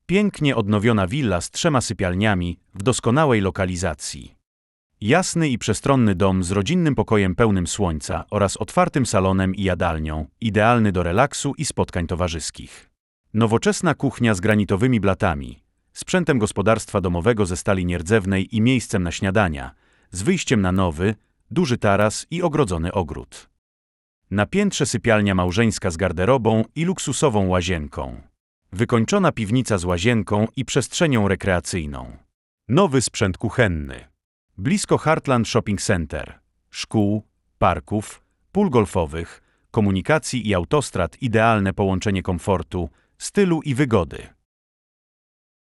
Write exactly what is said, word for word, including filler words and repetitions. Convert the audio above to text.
Pięknie odnowiona willa z trzema sypialniami w doskonałej lokalizacji. Jasny i przestronny dom z rodzinnym pokojem pełnym słońca oraz otwartym salonem i jadalnią, idealny do relaksu i spotkań towarzyskich. Nowoczesna kuchnia z granitowymi blatami, sprzętem gospodarstwa domowego ze stali nierdzewnej i miejscem na śniadania, z wyjściem na nowy, duży taras i ogrodzony ogród. Na piętrze sypialnia małżeńska z garderobą i luksusową łazienką. Wykończona piwnica z łazienką i przestrzenią rekreacyjną. Nowy sprzęt kuchenny. Blisko Heartland Shopping Center, szkół, parków, pól golfowych, komunikacji i autostrad idealne połączenie komfortu, stylu i wygody.